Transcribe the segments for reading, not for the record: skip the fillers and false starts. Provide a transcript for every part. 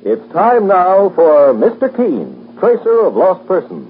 It's time now for Mr. Keene, Tracer of Lost Persons.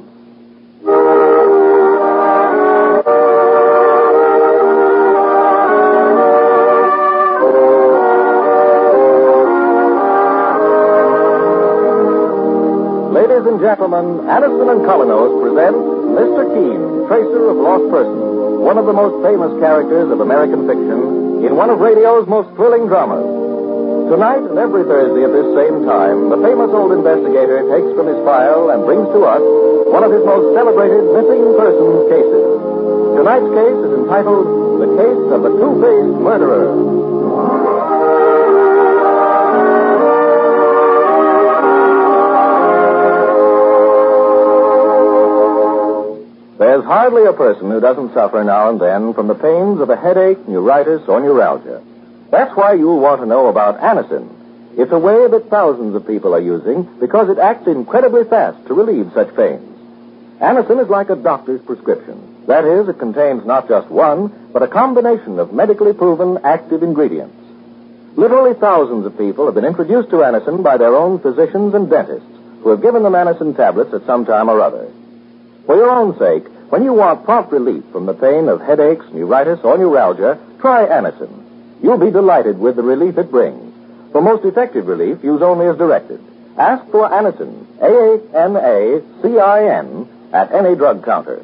Ladies and gentlemen, Aniston and Colinos present Mr. Keene, Tracer of Lost Persons, one of the most famous characters of American fiction in one of radio's most thrilling dramas. Tonight and every Thursday at this same time, the famous old investigator takes from his file and brings to us one of his most celebrated missing persons cases. Tonight's case is entitled The Case of the Two-Faced Murderer. There's hardly a person who doesn't suffer now and then from the pains of a headache, neuritis, or neuralgia. That's why you'll want to know about Anacin. It's a way that thousands of people are using because it acts incredibly fast to relieve such pains. Anacin is like a doctor's prescription. That is, it contains not just one, but a combination of medically proven active ingredients. Literally thousands of people have been introduced to Anacin by their own physicians and dentists who have given them Anacin tablets at some time or other. For your own sake, when you want prompt relief from the pain of headaches, neuritis, or neuralgia, try Anacin. You'll be delighted with the relief it brings. For most effective relief, use only as directed. Ask for Anacin, A-N-A-C-I-N, at any drug counter.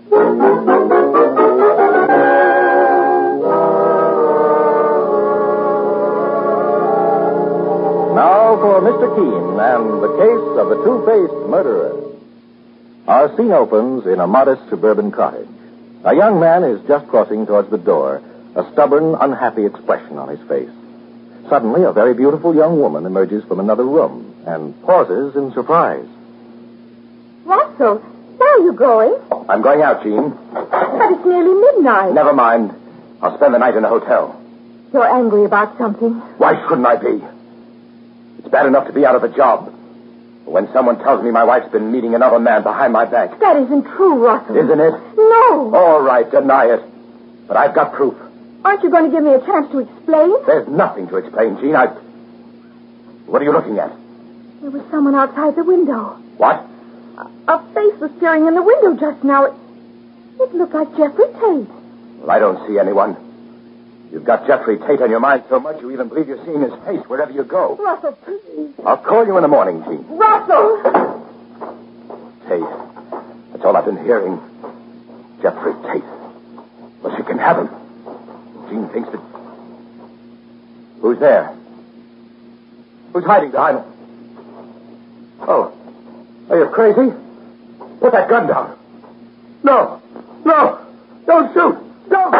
Now for Mr. Keene and the case of the two-faced murderer. Our scene opens in a modest suburban cottage. A young man is just crossing towards the door, a stubborn, unhappy expression on his face. Suddenly, a very beautiful young woman emerges from another room and pauses in surprise. Russell, where are you going? I'm going out, Jean. But it's nearly midnight. Never mind. I'll spend the night in a hotel. You're angry about something. Why shouldn't I be? It's bad enough to be out of a job. But when someone tells me my wife's been meeting another man behind my back... That isn't true, Russell. Isn't it? No. All right, deny it. But I've got proof. Aren't you going to give me a chance to explain? There's nothing to explain, Jean. What are you looking at? There was someone outside the window. What? A face was staring in the window just now. It looked like Jeffrey Tate. Well, I don't see anyone. You've got Jeffrey Tate on your mind so much you even believe you're seeing his face wherever you go. Russell, please. I'll call you in the morning, Jean. Russell! Tate. That's all I've been hearing. Jeffrey Tate. Well, she can have him. Jean thinks that... Who's there? Who's hiding behind him? Oh. Are you crazy? Put that gun down. No. No. Don't shoot. Don't.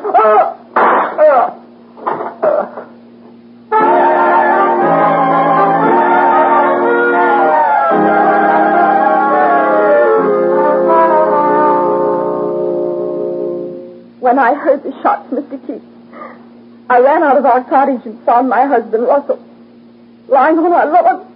When I heard the shots, Mr. Keene, I ran out of our cottage and found my husband, Russell, lying on our lawn.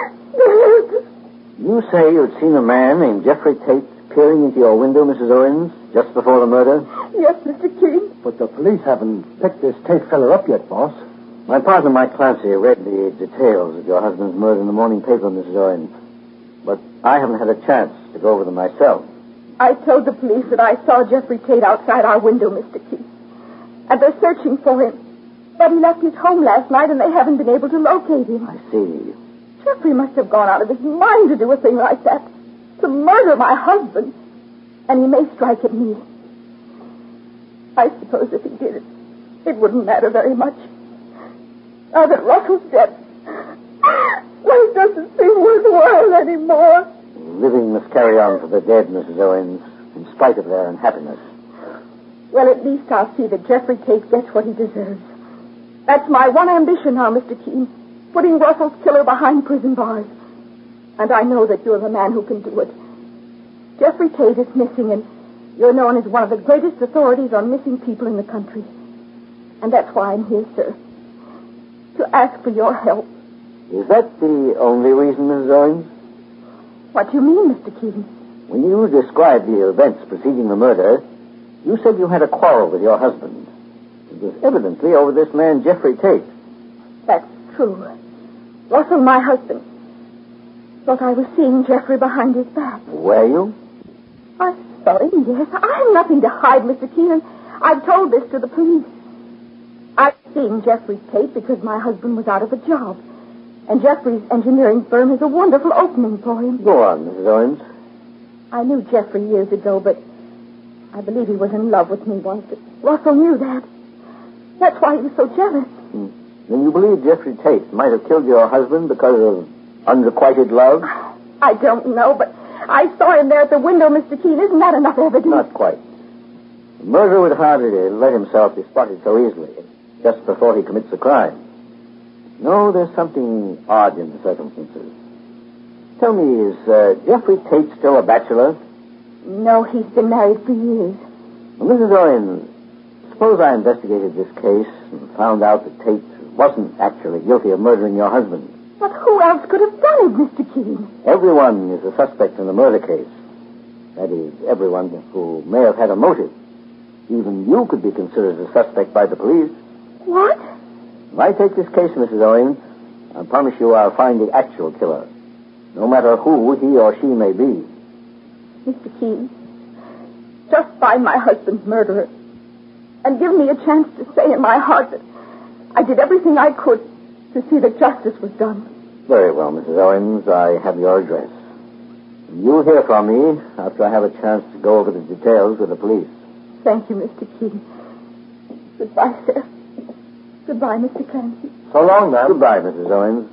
You say you'd seen a man named Jeffrey Tate peering into your window, Mrs. Owens, just before the murder? Yes, Mr. Keene. But the police haven't picked this Tate feller up yet, boss. My partner, Mike Clancy, read the details of your husband's murder in the morning paper, Mrs. Owens. But I haven't had a chance to go over them myself. I told the police that I saw Jeffrey Tate outside our window, Mr. Keene. And they're searching for him. But he left his home last night and they haven't been able to locate him. I see. Jeffrey must have gone out of his mind to do a thing like that. To murder my husband. And he may strike at me. I suppose if he did it, it wouldn't matter very much. Now that Russell's dead, life doesn't seem worthwhile anymore. Living must carry on for the dead, Mrs. Owens, in spite of their unhappiness. Well, at least I'll see that Jeffrey Tate gets what he deserves. That's my one ambition now, Mr. Keene. Putting Russell's killer behind prison bars. And I know that you're the man who can do it. Jeffrey Tate is missing, and you're known as one of the greatest authorities on missing people in the country. And that's why I'm here, sir. To ask for your help. Is that the only reason, Mrs. Owens? What do you mean, Mr. Keene? When you described the events preceding the murder, you said you had a quarrel with your husband. It was evidently over this man, Jeffrey Tate. That's true. Russell, my husband, thought I was seeing Jeffrey behind his back. Were you? I saw him, yes. I have nothing to hide, Mr. Keenan. I've told this to the police. I've seen Jeffrey Tate because my husband was out of a job. And Jeffrey's engineering firm has a wonderful opening for him. Go on, Mrs. Owens. I knew Jeffrey years ago, but I believe he was in love with me once. Russell knew that. That's why he was so jealous. Then you believe Jeffrey Tate might have killed your husband because of unrequited love? I don't know, but I saw him there at the window, Mr. Keene. Isn't that enough evidence? Not quite. The murderer would hardly let himself be spotted so easily, just before he commits a crime. No, there's something odd in the circumstances. Tell me, is Jeffrey Tate still a bachelor? No, he's been married for years. Well, Mrs. Owen, suppose I investigated this case and found out that Tate wasn't actually guilty of murdering your husband. But who else could have done it, Mr. Keene? Everyone is a suspect in the murder case. That is, everyone who may have had a motive. Even you could be considered a suspect by the police. What? If I take this case, Mrs. Owens, I promise you I'll find the actual killer, no matter who he or she may be. Mr. Keene, just find my husband's murderer and give me a chance to say in my heart that I did everything I could to see that justice was done. Very well, Mrs. Owens. I have your address. You'll hear from me after I have a chance to go over the details with the police. Thank you, Mr. Keene. Goodbye, sir. Goodbye, Mr. Clancy. So long, ma'am. Goodbye, Mrs. Owens.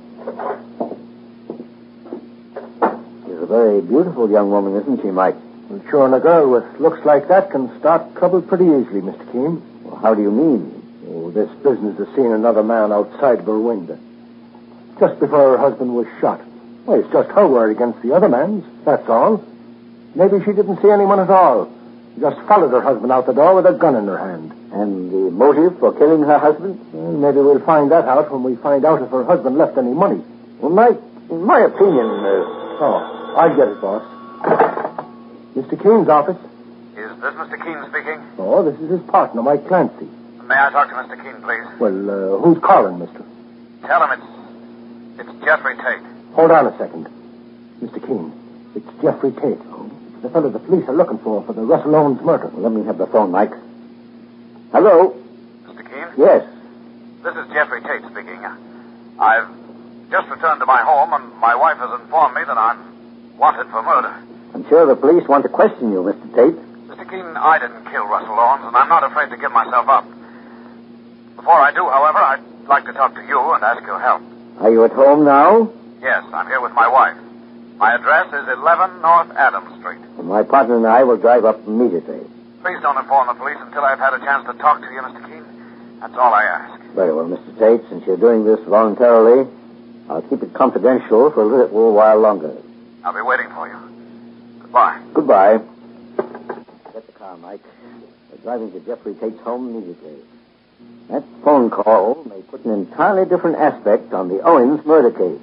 She's a very beautiful young woman, isn't she, Mike? Well, sure, and a girl with looks like that can start trouble pretty easily, Mr. Keene. Well, how do you mean? Oh, this business of seeing another man outside of her window. Just before her husband was shot. Well, it's just her word against the other man's, that's all. Maybe she didn't see anyone at all. Just followed her husband out the door with a gun in her hand. And the motive for killing her husband? Well, maybe we'll find that out when we find out if her husband left any money. Well, Mike, in my opinion... Oh, I'll get it, boss. Mr. Keene's office. Is this Mr. Keene speaking? Oh, this is his partner, Mike Clancy. May I talk to Mr. Keene, please? Well, who's calling, mister? Tell him it's Jeffrey Tate. Hold on a second. Mr. Keene, it's Jeffrey Tate. It's the fellow the police are looking for the Russell Owens murder. Well, let me have the phone, Mike. Hello? Mr. Keene? Yes. This is Jeffrey Tate speaking. I've just returned to my home, and my wife has informed me that I'm wanted for murder. I'm sure the police want to question you, Mr. Tate. Mr. Keene, I didn't kill Russell Owens, and I'm not afraid to give myself up. Before I do, however, I'd like to talk to you and ask your help. Are you at home now? Yes, I'm here with my wife. My address is 11 North Adams Street. Well, my partner and I will drive up immediately. Please don't inform the police until I've had a chance to talk to you, Mr. Keene. That's all I ask. Very well, Mr. Tate. Since you're doing this voluntarily, I'll keep it confidential for a little while longer. I'll be waiting for you. Goodbye. Goodbye. Get the car, Mike. We're driving to Jeffrey Tate's home immediately. That phone call may put an entirely different aspect on the Owens murder case.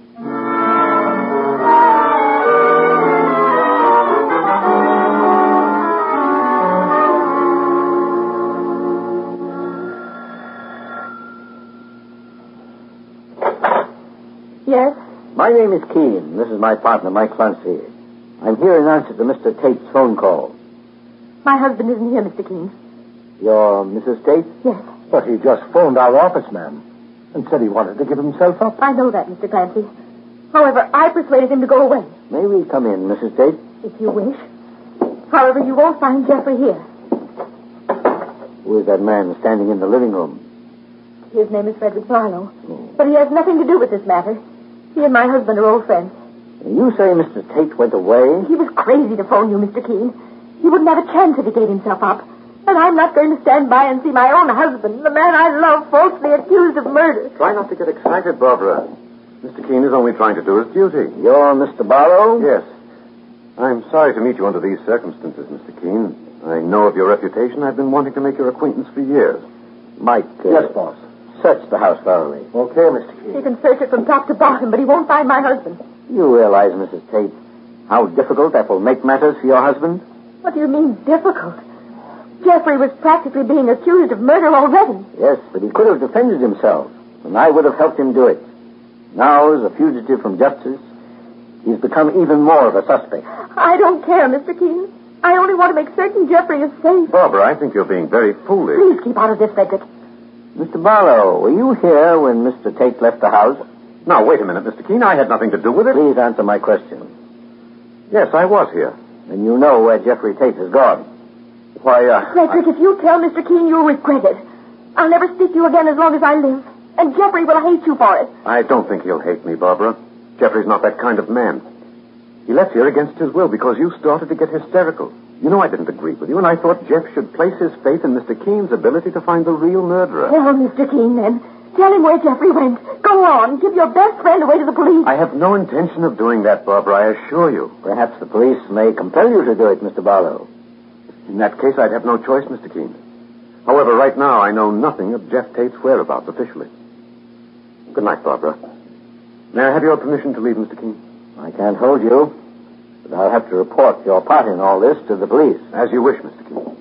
Yes? My name is Keene. This is my partner, Mike Clancy. I'm here in answer to Mr. Tate's phone call. My husband isn't here, Mr. Keene. You're Mrs. Tate? Yes. But he just phoned our office, ma'am, and said he wanted to give himself up. I know that, Mr. Clancy. However, I persuaded him to go away. May we come in, Mrs. Tate? If you wish. However, you won't find Jeffrey here. Who is that man standing in the living room? His name is Frederick Barlow. But he has nothing to do with this matter. He and my husband are old friends. You say Mr. Tate went away? He was crazy to phone you, Mr. Keene. He wouldn't have a chance if he gave himself up. And I'm not going to stand by and see my own husband, the man I love, falsely accused of murder. Try not to get excited, Barbara. Mr. Keene is only trying to do his duty. You're Mr. Barlow? Yes. I'm sorry to meet you under these circumstances, Mr. Keene. I know of your reputation. I've been wanting to make your acquaintance for years. Mike. Yes, boss. Search the house thoroughly. Okay, Mr. Keene. He can search it from top to bottom, but he won't find my husband. You realize, Mrs. Tate, how difficult that will make matters for your husband? What do you mean, difficult? Jeffrey was practically being accused of murder already. Yes, but he could have defended himself, and I would have helped him do it. Now, as a fugitive from justice, he's become even more of a suspect. I don't care, Mr. Keene. I only want to make certain Jeffrey is safe. Barbara, I think you're being very foolish. Please keep out of this, Frederick. Mr. Barlow, were you here when Mr. Tate left the house? Now, wait a minute, Mr. Keene. I had nothing to do with it. Please answer my question. Yes, I was here. And you know where Jeffrey Tate has gone. Why, Frederick, if you tell Mr. Keene, you'll regret it. I'll never speak to you again as long as I live. And Jeffrey will hate you for it. I don't think he'll hate me, Barbara. Jeffrey's not that kind of man. He left here against his will because you started to get hysterical. You know I didn't agree with you, and I thought Jeff should place his faith in Mr. Keene's ability to find the real murderer. Tell Mr. Keene, then. Tell him where Jeffrey went. Go on. Give your best friend away to the police. I have no intention of doing that, Barbara, I assure you. Perhaps the police may compel you to do it, Mr. Barlow. In that case, I'd have no choice, Mr. Keene. However, right now, I know nothing of Jeff Tate's whereabouts officially. Good night, Barbara. May I have your permission to leave, Mr. Keene? I can't hold you, but I'll have to report your part in all this to the police. As you wish, Mr. Keene.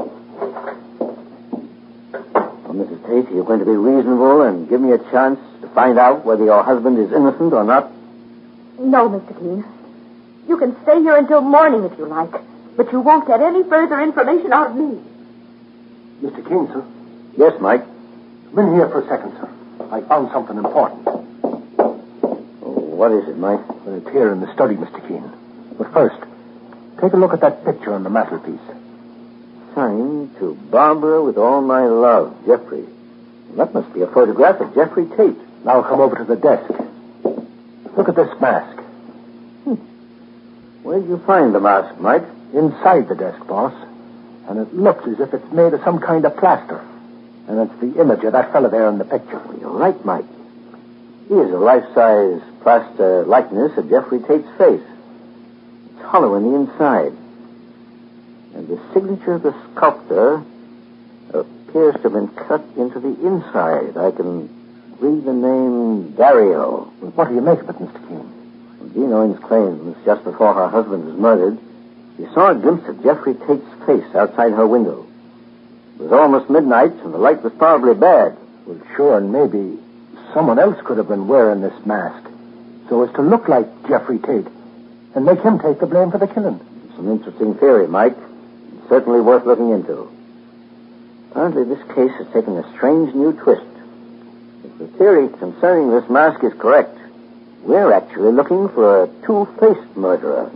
Well, Mrs. Tate, are you going to be reasonable and give me a chance to find out whether your husband is innocent or not? No, Mr. Keene. You can stay here until morning if you like, but you won't get any further information out of me. Mr. Keene, sir. Yes, Mike. Come in here for a second, sir. I found something important. What is it, Mike? Well, it's here in the study, Mr. Keene. But first, take a look at that picture on the mantelpiece. Signed to Barbara with all my love, Jeffrey. Well, that must be a photograph of Jeffrey Tate. Now come over to the desk. Look at this mask. Where did you find the mask, Mike? Inside the desk, boss. And it looks as if it's made of some kind of plaster. And it's the image of that fella there in the picture. Well, you're right, Mike. He is a life-size plaster likeness of Jeffrey Tate's face. It's hollow in the inside. And the signature of the sculptor appears to have been cut into the inside. I can read the name Dario. Well, what do you make of it, Mr. Keene? Well, Jean Owens claims just before her husband was murdered, she saw a glimpse of Jeffrey Tate's face outside her window. It was almost midnight, and the light was probably bad. Well, sure, and maybe someone else could have been wearing this mask so as to look like Jeffrey Tate and make him take the blame for the killing. It's an interesting theory, Mike. It's certainly worth looking into. Apparently, this case has taken a strange new twist. If the theory concerning this mask is correct, we're actually looking for a two-faced murderer.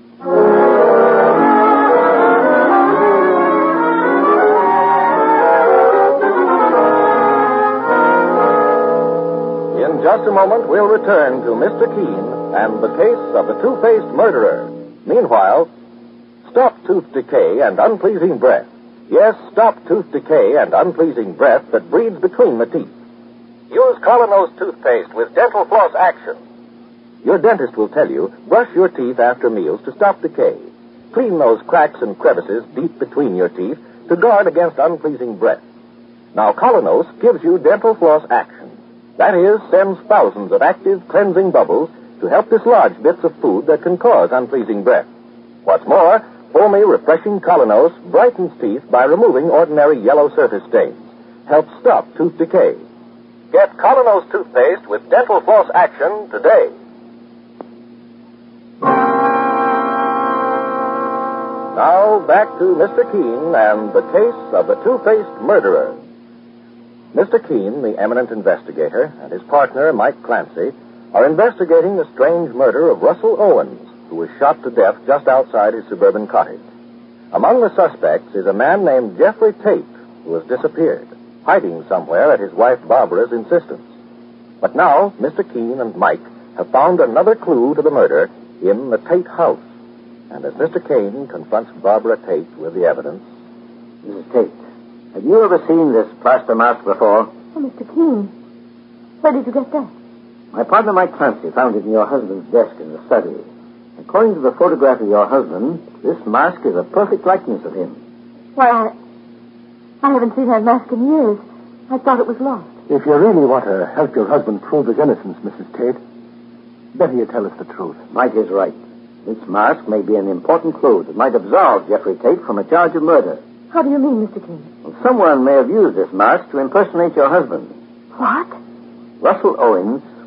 In just a moment, we'll return to Mr. Keene and the case of the two-faced murderer. Meanwhile, stop tooth decay and unpleasing breath. Yes, stop tooth decay and unpleasing breath that breeds between the teeth. Use Colonos toothpaste with Dental Floss Action. Your dentist will tell you, brush your teeth after meals to stop decay. Clean those cracks and crevices deep between your teeth to guard against unpleasing breath. Now, Colonos gives you Dental Floss Action. That is, sends thousands of active cleansing bubbles to help dislodge bits of food that can cause unpleasing breath. What's more, foamy, refreshing Colonos brightens teeth by removing ordinary yellow surface stains. Helps stop tooth decay. Get Colonos toothpaste with Dental Floss Action today. Now, back to Mr. Keene and the case of the two-faced murderer. Mr. Keene, the eminent investigator, and his partner, Mike Clancy, are investigating the strange murder of Russell Owens, who was shot to death just outside his suburban cottage. Among the suspects is a man named Jeffrey Tate, who has disappeared, hiding somewhere at his wife Barbara's insistence. But now, Mr. Keene and Mike have found another clue to the murder in the Tate house. And as Mr. Keene confronts Barbara Tate with the evidence... Mrs. Tate, have you ever seen this plaster mask before? Oh, Mr. Keene, where did you get that? My partner, Mike Clancy, found it in your husband's desk in the study. According to the photograph of your husband, this mask is a perfect likeness of him. Why, I haven't seen that mask in years. I thought it was lost. If you really want to help your husband prove his innocence, Mrs. Tate, better you tell us the truth. Mike is right. This mask may be an important clue that might absolve Jeffrey Tate from a charge of murder. How do you mean, Mr. Keene? Well, someone may have used this mask to impersonate your husband. What? Russell Owens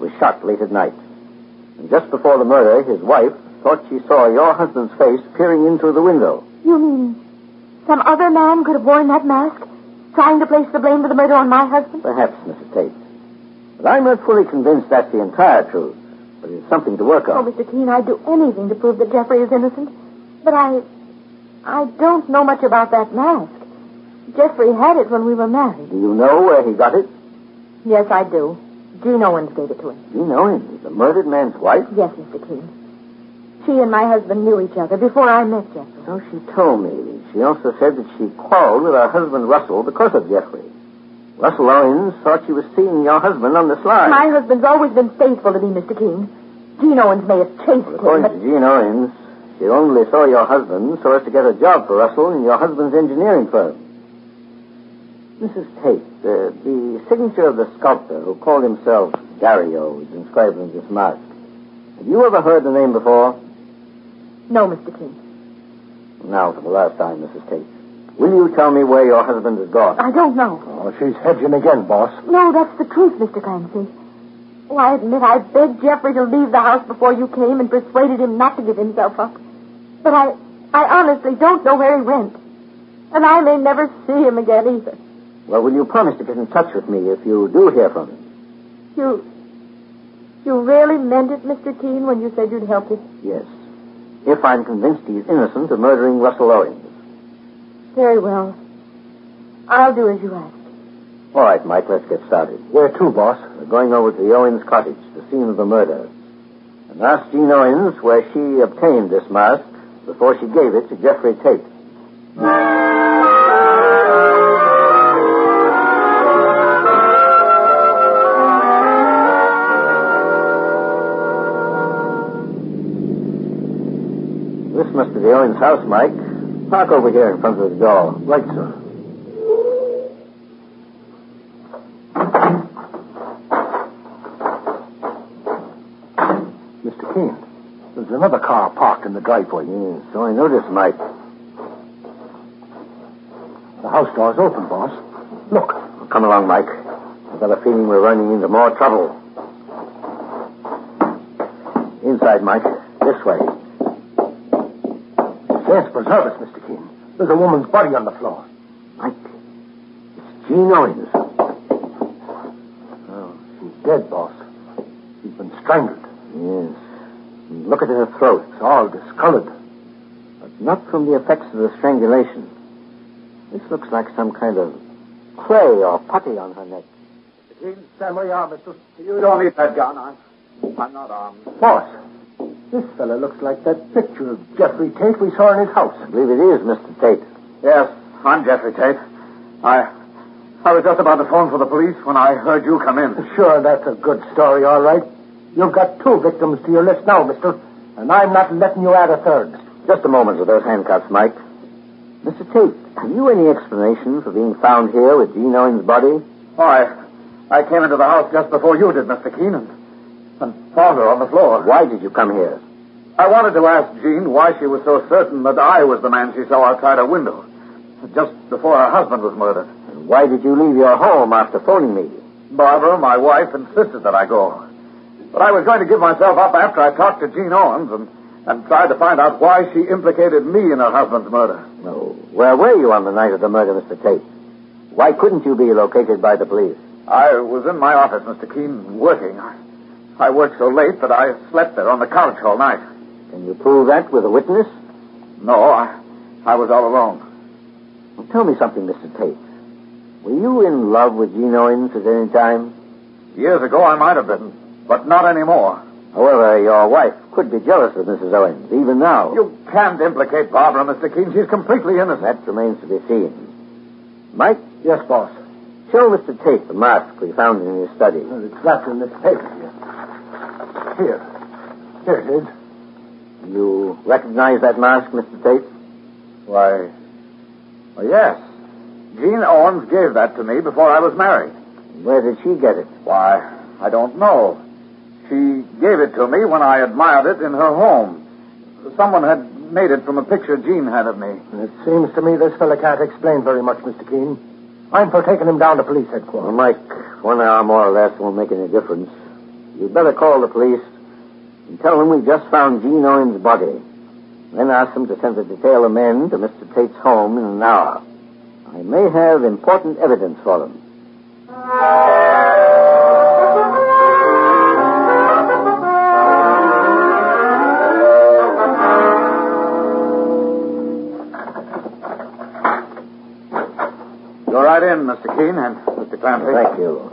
was shot late at night. And just before the murder, his wife thought she saw your husband's face peering in through the window. You mean some other man could have worn that mask, trying to place the blame for the murder on my husband? Perhaps, Mrs. Tate. But I'm not fully convinced that's the entire truth. But it's something to work Oh, on. Mr. Keene, I'd do anything to prove that Jeffrey is innocent. But I don't know much about that mask. Jeffrey had it when we were married. Do you know where he got it? Yes, I do. Gene Owens gave it to him. Gene Owens, the murdered man's wife? Yes, Mr. Keene. She and my husband knew each other before I met Jeffrey. So she told me. She also said that she quarreled with her husband, Russell, because of Jeffrey. Russell Owens thought she was seeing your husband on the sly. My husband's always been faithful to me, Mr. Keene. Gene Owens may have chased him, According but... to Gene Owens, she only saw your husband so as to get a job for Russell in your husband's engineering firm. Mrs. Tate, the signature of the sculptor who called himself Dario is inscribed on this mask. Have you ever heard the name before? No, Mr. Keene. Now, for the last time, Mrs. Tate. Will you tell me where your husband has gone? I don't know. Oh, she's hedging again, boss. No, that's the truth, Mr. Clancy. Oh, I admit I begged Jeffrey to leave the house before you came and persuaded him not to give himself up. But I honestly don't know where he went. And I may never see him again either. Well, will you promise to get in touch with me if you do hear from him? You really meant it, Mr. Keene, when you said you'd help him? Yes. If I'm convinced he's innocent of murdering Russell Owens. Very well. I'll do as you ask. All right, Mike, let's get started. Where to, boss? We're going over to the Owens cottage, the scene of the murder. And ask Jean Owens where she obtained this mask before she gave it to Jeffrey Tate. This must be the Owens house, Mike. Park over here in front of the door. Right, sir. Mr. Keene, there's another car parked in the driveway. Yes, so I noticed, Mike. The house door's open, boss. Look. Come along, Mike. I've got a feeling we're running into more trouble. Inside, Mike. This way. Saints preserve us, Mr. Keene. There's a woman's body on the floor. Mike, it's Jean Owens. Oh, she's dead, boss. She's been strangled. Yes. And look at her throat. It's all discolored. But not from the effects of the strangulation. This looks like some kind of clay or putty on her neck. Stand where you are, mister. You don't need that gun. I'm not armed. Boss, this fella looks like that picture of Jeffrey Tate we saw in his house. I believe it is, Mr. Tate. Yes, I'm Jeffrey Tate. I was just about to phone for the police when I heard you come in. Sure, that's a good story, all right. You've got 2 victims to your list now, mister, and I'm not letting you add a third. Just a moment with those handcuffs, Mike. Mr. Tate, have you any explanation for being found here with Jean Owens' body? Oh, I came into the house just before you did, Mr. Keene, and found her on the floor. Why did you come here? I wanted to ask Jean why she was so certain that I was the man she saw outside her window, just before her husband was murdered. And why did you leave your home after phoning me? Barbara, my wife, insisted that I go. But I was going to give myself up after I talked to Jean Owens and tried to find out why she implicated me in her husband's murder. No. Where were you on the night of the murder, Mr. Tate? Why couldn't you be located by the police? I was in my office, Mr. Keene, working. I worked so late that I slept there on the couch all night. Can you prove that with a witness? No, I was all alone. Well, tell me something, Mr. Tate. Were you in love with Jean Owens at any time? Years ago, I might have been, but not anymore. However, your wife could be jealous of Mrs. Owens, even now. You can't implicate Barbara, Mr. Keene. She's completely innocent. That remains to be seen. Mike? Yes, boss. Show Mr. Tate the mask we found in his study. Well, it's wrapped in this paper here. Here it is. You recognize that mask, Mr. Tate? Why, yes. Jean Owens gave that to me before I was married. Where did she get it? Why, I don't know. She gave it to me when I admired it in her home. Someone had made it from a picture Jean had of me. It seems to me this fella can't explain very much, Mr. Keene. I'm for taking him down to police headquarters. Well, Mike, 1 hour more or less won't make any difference. You'd better call the police and tell them we just found Gene Owens' body. Then ask them to send a detail of men to Mr. Tate's home in an hour. I may have important evidence for them. Go right in, Mr. Keene and Mr. Clancy. Thank you.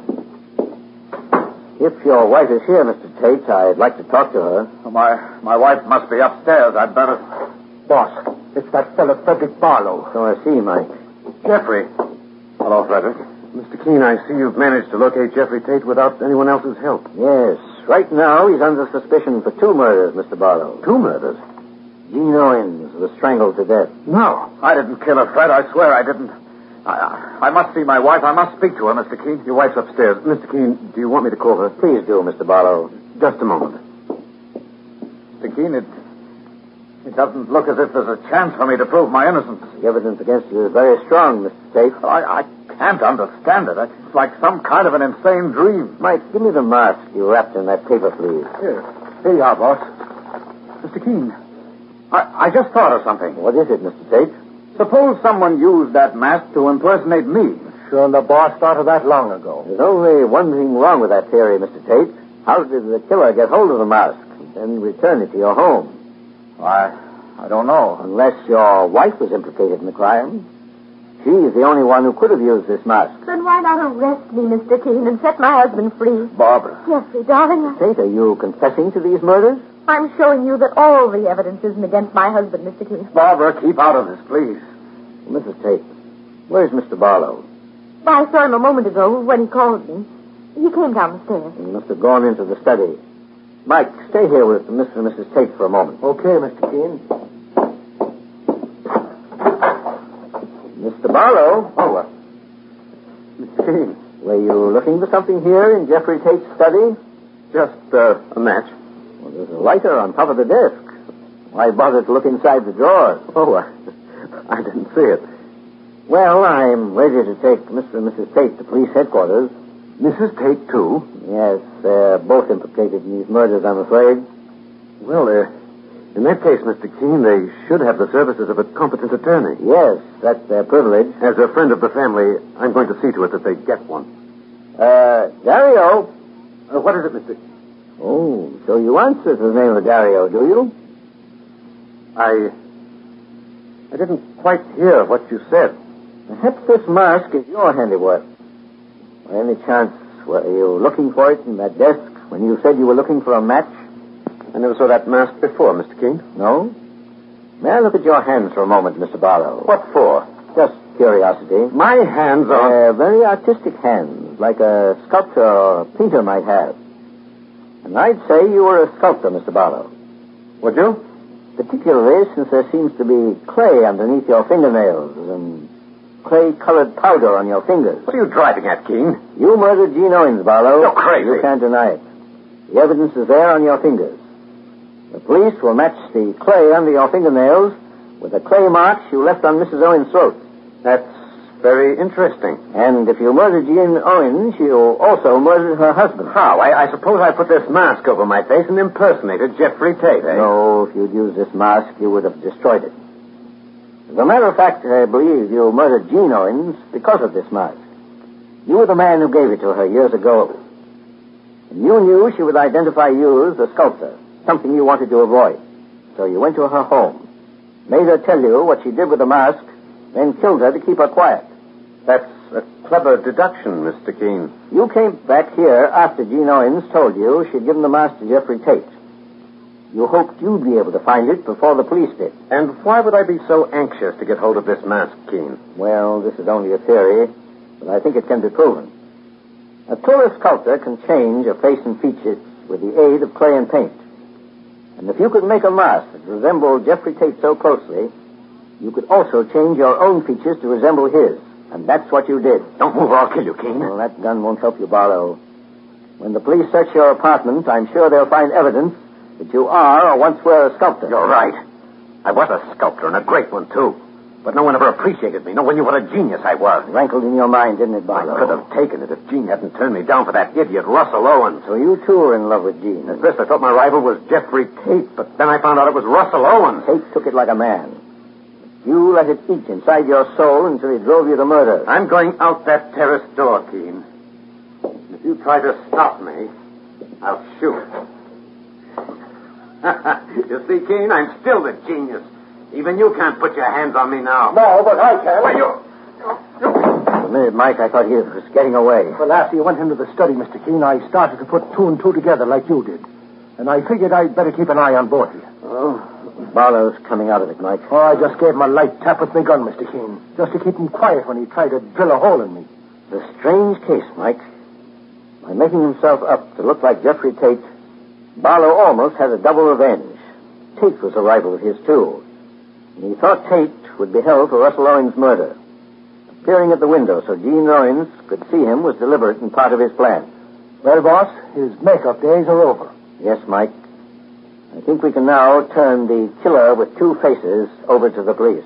If your wife is here, Mr. Tate, I'd like to talk to her. Oh, my wife must be upstairs. I'd better... Boss, it's that fellow Frederick Barlow. So I see, Mike. Jeffrey. Hello, Frederick. Mr. Keene, I see you've managed to locate Jeffrey Tate without anyone else's help. Yes. Right now, he's under suspicion for 2 murders, Mr. Barlow. 2 murders? Gene Owens was strangled to death. No, I didn't kill her, Fred. I swear I didn't. I must see my wife. I must speak to her, Mr. Keene. Your wife's upstairs. Mr. Keene, do you want me to call her? Please do, Mr. Barlow. Just a moment. Mr. Keene, it doesn't look as if there's a chance for me to prove my innocence. The evidence against you is very strong, Mr. Tate. I can't understand it. It's like some kind of an insane dream. Mike, give me the mask you wrapped in that paper, please. Here you are, boss. Mr. Keene, I just thought of something. What is it, Mr. Tate? Suppose someone used that mask to impersonate me. Sure, the boss thought of that long ago. There's only one thing wrong with that theory, Mr. Tate. How did the killer get hold of the mask and then return it to your home? I don't know. Unless your wife was implicated in the crime. She's the only one who could have used this mask. Then why not arrest me, Mr. Keene, and set my husband free? Barbara. Jeffrey, darling, Tate, are you confessing to these murders? I'm showing you that all the evidence isn't against my husband, Mr. Keene. Barbara, keep out of this, please. Mrs. Tate, where's Mr. Barlow? I saw him a moment ago when he called me. He came down the stairs. He must have gone into the study. Mike, stay here with Mr. and Mrs. Tate for a moment. Okay, Mr. Keene. Mr. Barlow? Oh, Mr. Keene. Were you looking for something here in Jeffrey Tate's study? Just a match. Well, there's a lighter on top of the desk. Why bother to look inside the drawers? Oh, I didn't see it. Well, I'm ready to take Mr. and Mrs. Tate to police headquarters. Mrs. Tate, too? Yes, they're both implicated in these murders, I'm afraid. Well, in that case, Mr. Keene, they should have the services of a competent attorney. Yes, that's their privilege. As a friend of the family, I'm going to see to it that they get one. Dario. What is it, Mr. Oh, so you answer to the name of Dario, do you? I didn't quite hear what you said. Perhaps this mask is your handiwork. By any chance, were you looking for it in that desk when you said you were looking for a match? I never saw that mask before, Mr. Keene. No? May I look at your hands for a moment, Mr. Barlow? What for? Just curiosity. My hands are... very artistic hands, like a sculptor or a painter might have. And I'd say you were a sculptor, Mr. Barlow. Would you? Particularly since there seems to be clay underneath your fingernails and clay-colored powder on your fingers. What are you driving at, Keene? You murdered Gene Owens, Barlow. You're crazy. You can't deny it. The evidence is there on your fingers. The police will match the clay under your fingernails with the clay marks you left on Mrs. Owens' throat. That's very interesting. And if you murdered Gene Owens, you also murdered her husband. How? I suppose I put this mask over my face and impersonated Jeffrey Tate, eh? No, if you'd used this mask, you would have destroyed it. As a matter of fact, I believe you murdered Gene Owens because of this mask. You were the man who gave it to her years ago. And you knew she would identify you as the sculptor, something you wanted to avoid. So you went to her home, made her tell you what she did with the mask, then killed her to keep her quiet. That's a clever deduction, Mr. Keene. You came back here after Gene Owens told you she'd given the mask to Jeffrey Tate. You hoped you'd be able to find it before the police did. And why would I be so anxious to get hold of this mask, Keene? Well, this is only a theory, but I think it can be proven. A tourist sculptor can change a face and features with the aid of clay and paint. And if you could make a mask that resembled Jeffrey Tate so closely, you could also change your own features to resemble his. And that's what you did. Don't move or I'll kill you, Keene. Well, that gun won't help you, Barlow. When the police search your apartment, I'm sure they'll find evidence that you are or once were a sculptor. You're right. I was a sculptor, and a great one, too. But no one ever appreciated me. No one knew what a genius I was. Rankled in your mind, didn't it, I Barlow? could have taken it if Gene hadn't turned me down for that idiot Russell Owens. So you, too, were in love with Jean. At first I thought my rival was Jeffrey Tate, but then I found out it was Russell Owens. Tate took it like a man. You let it eat inside your soul until he drove you to murder. I'm going out that terrace door, Keene. If you try to stop me, I'll shoot. You see, Keene, I'm still the genius. Even you can't put your hands on me now. No, but I can. Why, For a minute, Mike, I thought he was getting away. Well, after you went into the study, Mr. Keene, I started to put two and two together like you did. And I figured I'd better keep an eye on both of you. Oh, Barlow's coming out of it, Mike. Oh, I just gave him a light tap with my gun, Mr. Keene, just to keep him quiet when he tried to drill a hole in me. It's a strange case, Mike. By making himself up to look like Jeffrey Tate, Barlow almost had a double revenge. Tate was a rival of his, too. And he thought Tate would be held for Russell Owens' murder. Appearing at the window so Gene Owens could see him was deliberate and part of his plan. Well, boss, his makeup days are over. Yes, Mike. I think we can now turn the killer with two faces over to the police.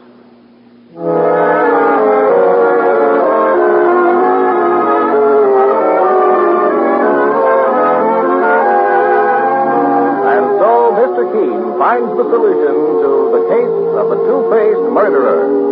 And so Mr. Keene finds the solution to the case of the two-faced murderer.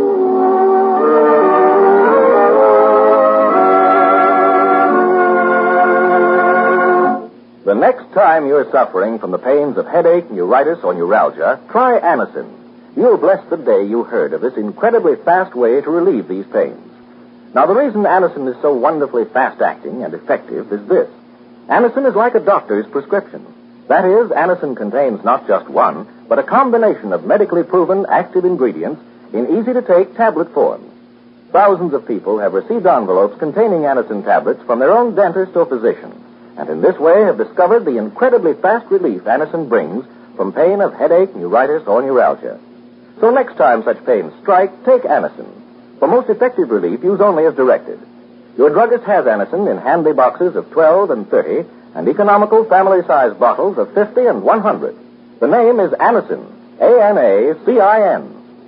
The next time you're suffering from the pains of headache, neuritis, or neuralgia, try Anacin. You'll bless the day you heard of this incredibly fast way to relieve these pains. Now, the reason Anacin is so wonderfully fast-acting and effective is this. Anacin is like a doctor's prescription. That is, Anacin contains not just one, but a combination of medically proven active ingredients in easy-to-take tablet form. Thousands of people have received envelopes containing Anacin tablets from their own dentist or physician, and in this way have discovered the incredibly fast relief Anacin brings from pain of headache, neuritis, or neuralgia. So next time such pains strike, take Anacin. For most effective relief, use only as directed. Your druggist has Anacin in handy boxes of 12 and 30 and economical family-sized bottles of 50 and 100. The name is Anacin, A-N-A-C-I-N.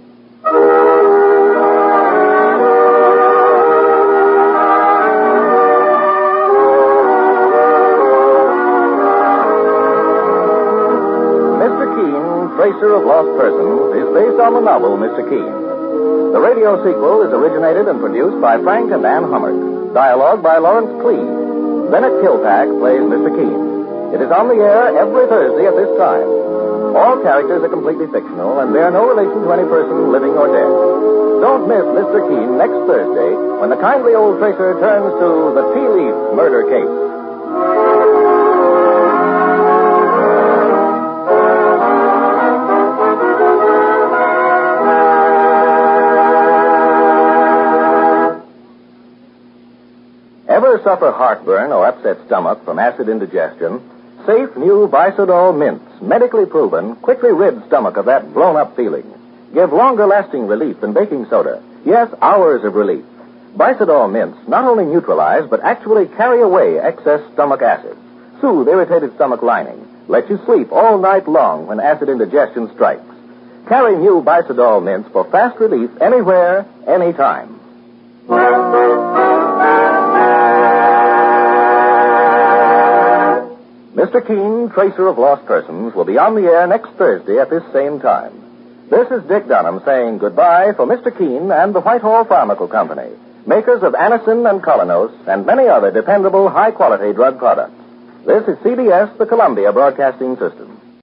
Tracer of Lost Persons is based on the novel Mr. Keene. The radio sequel is originated and produced by Frank and Ann Hummert. Dialogue by Lawrence Cleave. Bennett Kilpack plays Mr. Keene. It is on the air every Thursday at this time. All characters are completely fictional and bear no relation to any person living or dead. Don't miss Mr. Keene next Thursday when the kindly old tracer turns to the Tea Leaf murder case. Ever suffer heartburn or upset stomach from acid indigestion? Safe new Bisodol mints, medically proven, quickly rid stomach of that blown-up feeling. Give longer-lasting relief than baking soda. Yes, hours of relief. Bisodol mints not only neutralize, but actually carry away excess stomach acids, soothe irritated stomach lining, let you sleep all night long when acid indigestion strikes. Carry new Bisodol mints for fast relief anywhere, anytime. Mr. Keene, Tracer of Lost Persons, will be on the air next Thursday at this same time. This is Dick Dunham saying goodbye for Mr. Keene and the Whitehall Pharmaceutical Company, makers of Anacin and Colonos and many other dependable, high-quality drug products. This is CBS, the Columbia Broadcasting System.